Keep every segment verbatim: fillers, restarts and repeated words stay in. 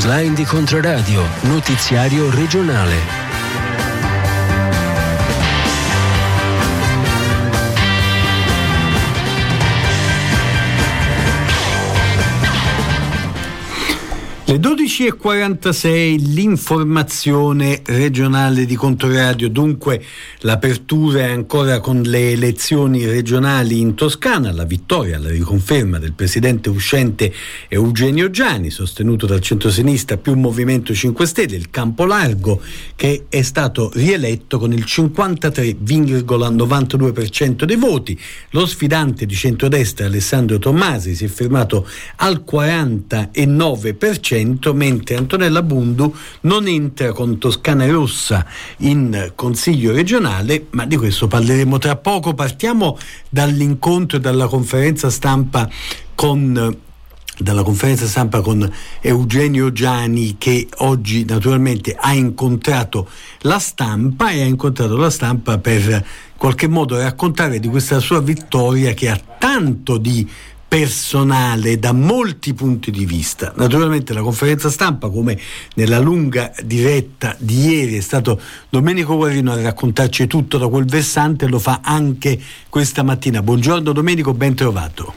Slime di Controradio, notiziario regionale. Le dodici e quarantasei, l'informazione regionale di Controradio. Dunque l'apertura è ancora con le elezioni regionali in Toscana, la vittoria, la riconferma del presidente uscente Eugenio Giani, sostenuto dal centrosinistra più Movimento cinque Stelle, il campo largo, che è stato rieletto con il cinquantatré virgola novantadue per cento dei voti. Lo sfidante di centrodestra Alessandro Tommasi si è fermato al quarantanove per cento, mentre Antonella Bundu non entra con Toscana Rossa in Consiglio regionale, ma di questo parleremo tra poco. Partiamo dall'incontro e dalla conferenza stampa con dalla conferenza stampa con Eugenio Giani, che oggi naturalmente ha incontrato la stampa e ha incontrato la stampa per in qualche modo raccontare di questa sua vittoria, che ha tanto di personale da molti punti di vista. Naturalmente la conferenza stampa, come nella lunga diretta di ieri, è stato Domenico Guarino a raccontarci tutto da quel versante, lo fa anche questa mattina. Buongiorno Domenico, ben trovato.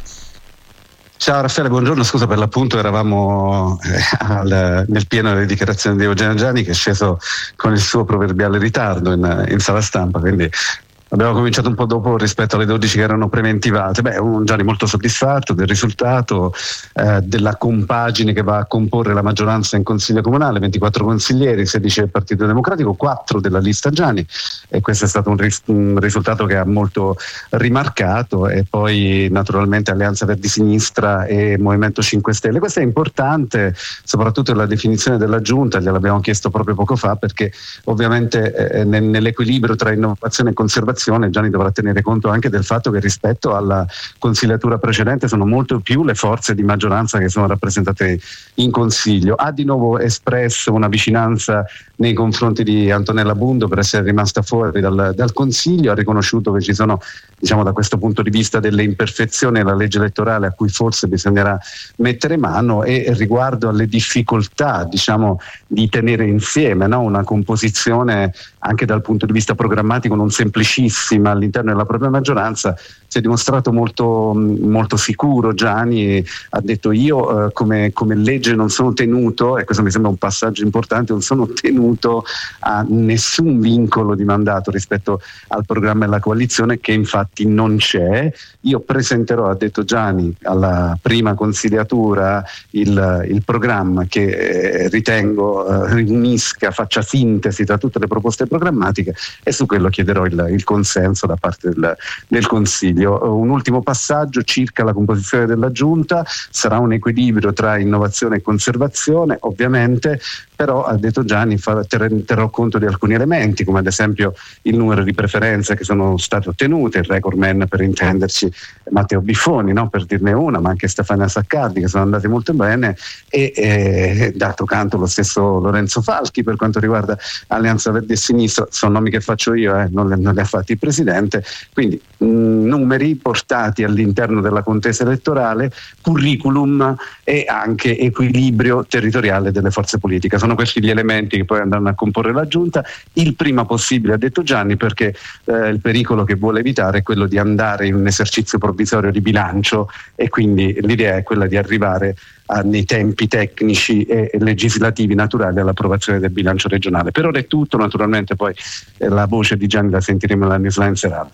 Ciao Raffaele, buongiorno, scusa per l'appunto, eravamo eh, al, nel pieno delle dichiarazioni di Eugenio Giani, che è sceso con il suo proverbiale ritardo in, in sala stampa, quindi abbiamo cominciato un po' dopo rispetto alle dodici che erano preventivate. Beh, un Gianni molto soddisfatto del risultato, eh, della compagine che va a comporre la maggioranza in Consiglio Comunale, ventiquattro consiglieri, sedici del Partito Democratico, quattro della lista Gianni, e questo è stato un, ris- un risultato che ha molto rimarcato, e poi naturalmente Alleanza Verdi Sinistra e Movimento cinque Stelle. Questo è importante, soprattutto la definizione della giunta, gliel'abbiamo chiesto proprio poco fa, perché ovviamente eh, nel, nell'equilibrio tra innovazione e conservazione Gianni dovrà tenere conto anche del fatto che rispetto alla consigliatura precedente sono molto più le forze di maggioranza che sono rappresentate in Consiglio. Ha di nuovo espresso una vicinanza nei confronti di Antonella Bundu per essere rimasta fuori dal, dal Consiglio, ha riconosciuto che ci sono, diciamo, da questo punto di vista delle imperfezioni nella legge elettorale a cui forse bisognerà mettere mano, e riguardo alle difficoltà, diciamo, di tenere insieme, no? Una composizione anche dal punto di vista programmatico non semplicissima all'interno della propria maggioranza. Si è dimostrato molto, molto sicuro Giani, ha detto io eh, come, come legge non sono tenuto, e questo mi sembra un passaggio importante, non sono tenuto a nessun vincolo di mandato rispetto al programma della coalizione, che infatti non c'è. Io presenterò, ha detto Giani, alla prima consigliatura il, il programma che eh, ritengo eh, riunisca, faccia sintesi tra tutte le proposte programmatiche, e su quello chiederò il, il consenso da parte del, del Consiglio. Un ultimo passaggio circa la composizione della giunta: sarà un equilibrio tra innovazione e conservazione, ovviamente, però ha detto Gianni fa, ter, terrò conto di alcuni elementi, come ad esempio il numero di preferenze che sono state ottenute, il record man per intenderci Matteo Biffoni, no? Per dirne una, ma anche Stefania Saccardi, che sono andate molto bene, e eh, d'altro canto lo stesso Lorenzo Falchi per quanto riguarda Alleanza Verdi e Sinistra. Sono nomi che faccio io, eh, non, le, non li ha fatti il Presidente, quindi mh, numeri portati all'interno della contesa elettorale, curriculum e anche equilibrio territoriale delle forze politiche. Sono questi gli elementi che poi andranno a comporre la giunta il prima possibile, ha detto Gianni, perché eh, il pericolo che vuole evitare è quello di andare in un esercizio provvisorio di bilancio, e quindi l'idea è quella di arrivare a, nei tempi tecnici e legislativi naturali all'approvazione del bilancio regionale. Per ora è tutto, naturalmente poi eh, la voce di Gianni la sentiremo nella newsline serale.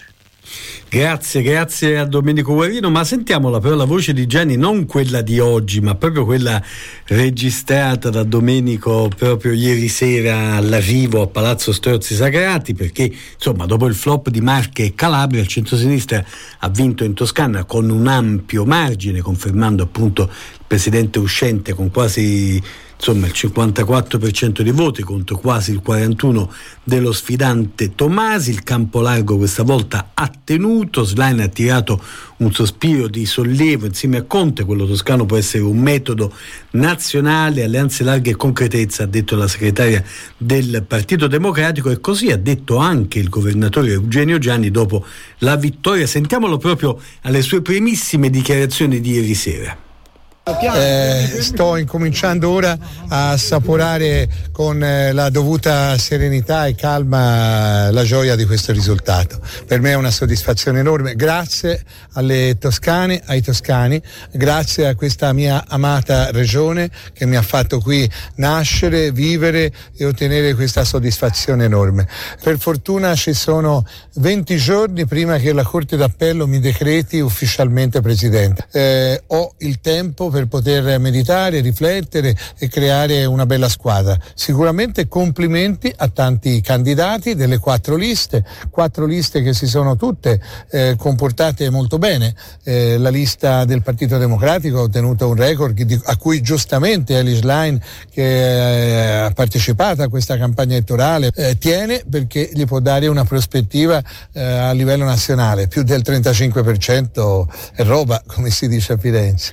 Grazie, grazie a Domenico Guarino, ma sentiamola però la voce di Gianni, non quella di oggi, ma proprio quella registrata da Domenico proprio ieri sera all'arrivo a Palazzo Strozzi Sagrati, perché insomma dopo il flop di Marche e Calabria il centrosinistra ha vinto in Toscana con un ampio margine, confermando appunto il presidente uscente con quasi insomma il cinquantaquattro per cento dei voti contro quasi il quarantuno per cento dello sfidante Tommasi. Il campo largo questa volta ha tenuto, Schlein ha tirato un sospiro di sollievo insieme a Conte: quello toscano può essere un metodo nazionale, alleanze larghe e concretezza, ha detto la segretaria del Partito Democratico, e così ha detto anche il governatore Eugenio Giani dopo la vittoria. Sentiamolo proprio alle sue primissime dichiarazioni di ieri sera. Eh, sto incominciando ora a assaporare con eh, la dovuta serenità e calma la gioia di questo risultato. Per me è una soddisfazione enorme, grazie alle toscane, ai toscani, grazie a questa mia amata regione che mi ha fatto qui nascere, vivere e ottenere questa soddisfazione enorme. Per fortuna ci sono venti giorni prima che la Corte d'Appello mi decreti ufficialmente presidente. Eh, ho il tempo per poter meditare, riflettere e creare una bella squadra. Sicuramente complimenti a tanti candidati delle quattro liste, quattro liste che si sono tutte eh, comportate molto bene. Eh, la lista del Partito Democratico ha ottenuto un record di, a cui giustamente Elly Schlein, che eh, ha partecipato a questa campagna elettorale, eh, tiene, perché gli può dare una prospettiva eh, a livello nazionale. Più del trentacinque per cento è roba, come si dice a Firenze.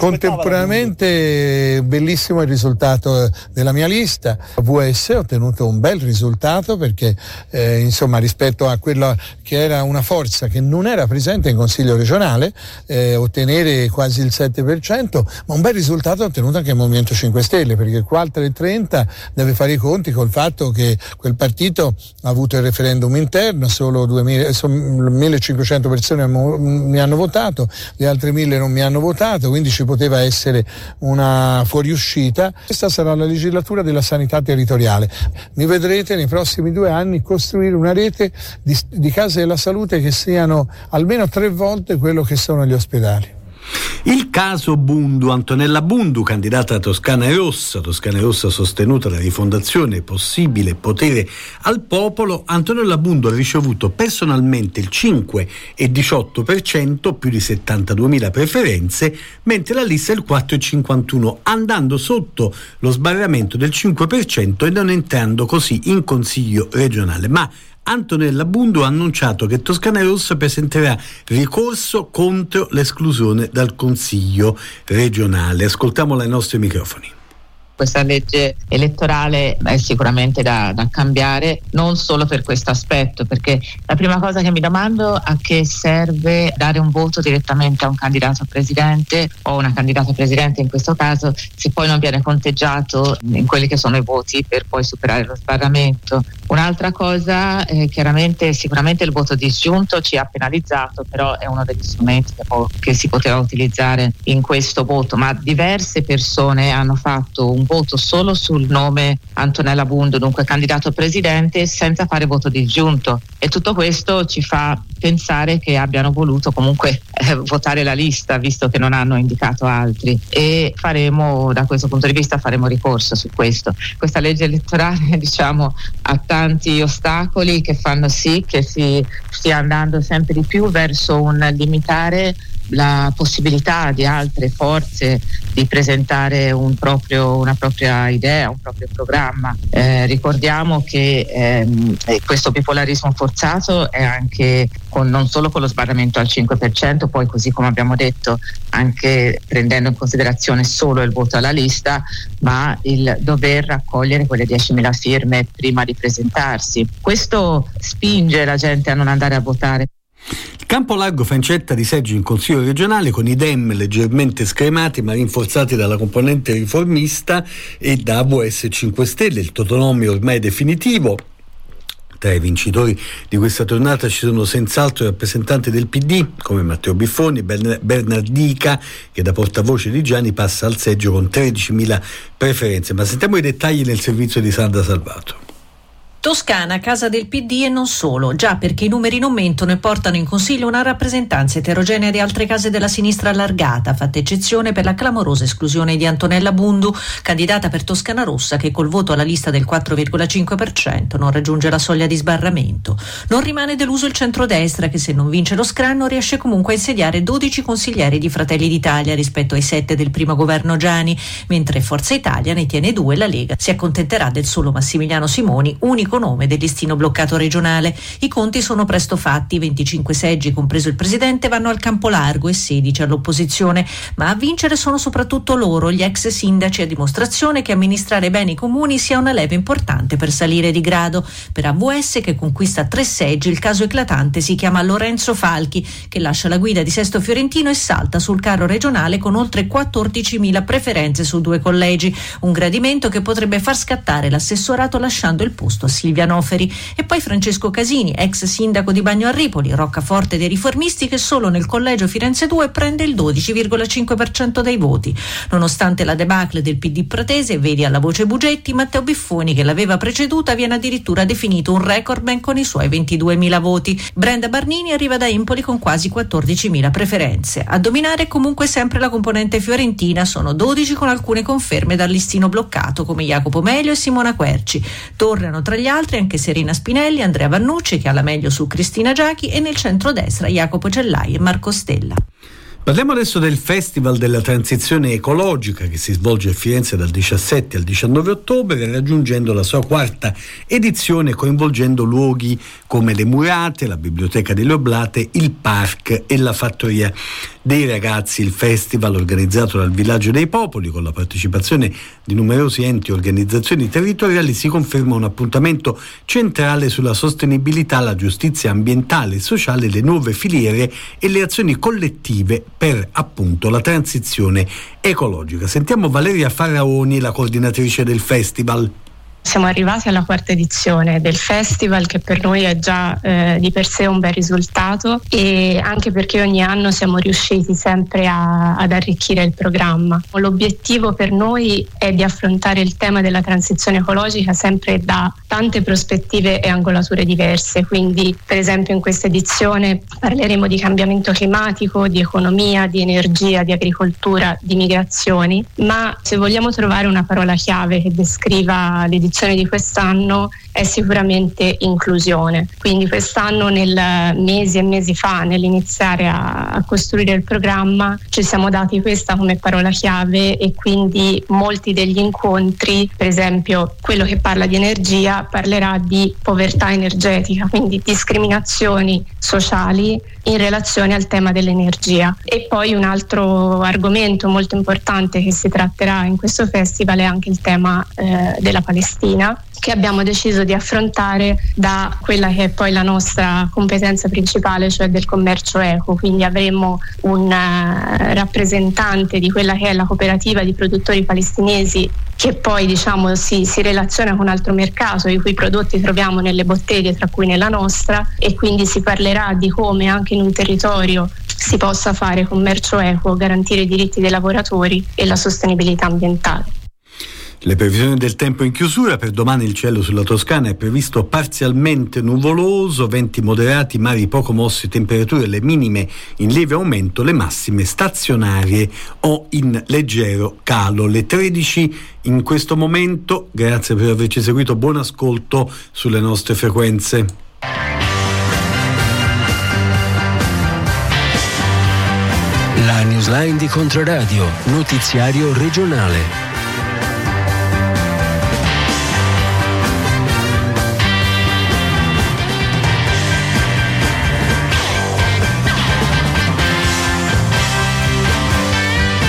Contemporaneamente bellissimo il risultato della mia lista. V S ha ottenuto un bel risultato perché eh, insomma rispetto a quella che era una forza che non era presente in Consiglio regionale, eh, ottenere quasi il sette per cento, ma un bel risultato ha ottenuto anche il Movimento cinque Stelle, perché il quattro e trenta deve fare i conti col fatto che quel partito ha avuto il referendum interno, solo millecinquecento persone mi hanno votato, le altre mille non mi hanno votato, quindi ci poteva essere una fuoriuscita. Questa sarà la legislatura della sanità territoriale. Mi vedrete nei prossimi due anni costruire una rete di, di case della salute che siano almeno tre volte quello che sono gli ospedali. Il caso Bundu. Antonella Bundu, candidata a Toscana Rossa, Toscana Rossa sostenuta da Rifondazione Possibile Potere al Popolo. Antonella Bundu ha ricevuto personalmente il cinque virgola diciotto per cento, più di settantaduemila preferenze, mentre la lista è il quattro virgola cinquantuno, andando sotto lo sbarramento del cinque per cento e non entrando così in Consiglio regionale. Ma Antonella Bundu ha annunciato che Toscana Rossa presenterà ricorso contro l'esclusione dal Consiglio regionale. Ascoltiamola ai nostri microfoni. Questa legge elettorale è sicuramente da, da cambiare, non solo per questo aspetto, perché la prima cosa che mi domando a che serve dare un voto direttamente a un candidato a presidente o una candidata a presidente in questo caso, se poi non viene conteggiato in quelli che sono i voti per poi superare lo sbarramento. Un'altra cosa, eh, chiaramente sicuramente il voto disgiunto ci ha penalizzato, però è uno degli strumenti che, po- che si poteva utilizzare in questo voto, ma diverse persone hanno fatto un voto solo sul nome Antonella Bundu, dunque candidato a presidente, senza fare voto disgiunto, e tutto questo ci fa pensare che abbiano voluto comunque eh, votare la lista, visto che non hanno indicato altri, e faremo, da questo punto di vista faremo ricorso su questo. Questa legge elettorale diciamo ha tanti ostacoli che fanno sì che si stia andando sempre di più verso un limitare la possibilità di altre forze di presentare un proprio, una propria idea, un proprio programma. Eh, ricordiamo che ehm, questo bipolarismo forzato è anche con, non solo con lo sbarramento al cinque per cento, poi così come abbiamo detto anche prendendo in considerazione solo il voto alla lista, ma il dover raccogliere quelle diecimila firme prima di presentarsi. Questo spinge la gente a non andare a votare. Il campo largo fa incetta di seggi in Consiglio regionale, con i Dem leggermente scremati ma rinforzati dalla componente riformista e da A V S cinque Stelle. Il totonomio ormai è definitivo. Tra i vincitori di questa tornata ci sono senz'altro rappresentanti del P D come Matteo Biffoni, Bernardica, che da portavoce di Gianni passa al seggio con tredicimila preferenze. Ma sentiamo i dettagli nel servizio di Sandra Salvato. Toscana, casa del P D e non solo, già perché i numeri non mentono e portano in consiglio una rappresentanza eterogenea di altre case della sinistra allargata, fatta eccezione per la clamorosa esclusione di Antonella Bundu, candidata per Toscana Rossa, che col voto alla lista del quattro virgola cinque per cento non raggiunge la soglia di sbarramento. Non rimane deluso il centrodestra, che se non vince lo scranno riesce comunque a insediare dodici consiglieri di Fratelli d'Italia rispetto ai sette del primo governo Giani, mentre Forza Italia ne tiene due e la Lega si accontenterà del solo Massimiliano Simoni, unico l'unico nome del listino bloccato regionale. I conti sono presto fatti, venticinque seggi, compreso il presidente, vanno al campo largo e sedici all'opposizione, ma a vincere sono soprattutto loro, gli ex sindaci, a dimostrazione che amministrare bene i comuni sia una leva importante per salire di grado. Per A V S, che conquista tre seggi, il caso eclatante si chiama Lorenzo Falchi, che lascia la guida di Sesto Fiorentino e salta sul carro regionale con oltre quattordicimila preferenze su due collegi, un gradimento che potrebbe far scattare l'assessorato lasciando il posto a Silvia Noferi. E poi Francesco Casini, ex sindaco di Bagno a Ripoli, roccaforte dei riformisti, che solo nel collegio Firenze due prende il dodici virgola cinque per cento dei voti. Nonostante la debacle del P D pratese, vedi alla voce Bugetti, Matteo Biffoni, che l'aveva preceduta, viene addirittura definito un recordman con i suoi ventiduemila voti. Brenda Barnini arriva da Empoli con quasi quattordicimila preferenze. A dominare comunque sempre la componente fiorentina, sono dodici con alcune conferme dal listino bloccato come Jacopo Melio e Simona Querci. Tornano tra gli altri anche Serena Spinelli, Andrea Vannucci, che ha la meglio su Cristina Giachi, e nel centrodestra Jacopo Cellai e Marco Stella. Parliamo adesso del Festival della Transizione Ecologica, che si svolge a Firenze dal diciassette al diciannove ottobre, raggiungendo la sua quarta edizione, coinvolgendo luoghi come le Murate, la Biblioteca delle Oblate, il Park e la Fattoria dei Ragazzi. Il festival, organizzato dal Villaggio dei Popoli con la partecipazione di numerosi enti e organizzazioni territoriali, si conferma un appuntamento centrale sulla sostenibilità, la giustizia ambientale e sociale, le nuove filiere e le azioni collettive per appunto la transizione ecologica. Sentiamo Valeria Faraoni, la coordinatrice del festival. Siamo arrivati alla quarta edizione del festival, che per noi è già eh, di per sé un bel risultato, e anche perché ogni anno siamo riusciti sempre a, ad arricchire il programma. L'obiettivo per noi è di affrontare il tema della transizione ecologica sempre da tante prospettive e angolature diverse, quindi per esempio in questa edizione parleremo di cambiamento climatico, di economia, di energia, di agricoltura, di migrazioni, ma se vogliamo trovare una parola chiave che descriva l'edizione di quest'anno è sicuramente inclusione. Quindi quest'anno, nel mesi e mesi fa, nell'iniziare a, a costruire il programma, ci siamo dati questa come parola chiave, e quindi molti degli incontri, per esempio quello che parla di energia, parlerà di povertà energetica, quindi discriminazioni sociali in relazione al tema dell'energia. E poi un altro argomento molto importante che si tratterà in questo festival è anche il tema eh, della Palestina, che abbiamo deciso di affrontare da quella che è poi la nostra competenza principale, cioè del commercio eco. Quindi avremo un uh, rappresentante di quella che è la cooperativa di produttori palestinesi, che poi diciamo si, si relaziona con un altro mercato i cui prodotti troviamo nelle botteghe, tra cui nella nostra, e quindi si parlerà di come anche in un territorio si possa fare commercio eco, garantire i diritti dei lavoratori e la sostenibilità ambientale. Le previsioni del tempo in chiusura: per domani il cielo sulla Toscana è previsto parzialmente nuvoloso, venti moderati, mari poco mossi, temperature le minime in lieve aumento, le massime stazionarie o in leggero calo. Le tredici in questo momento. Grazie per averci seguito, buon ascolto sulle nostre frequenze. La Newsline di Controradio, notiziario regionale.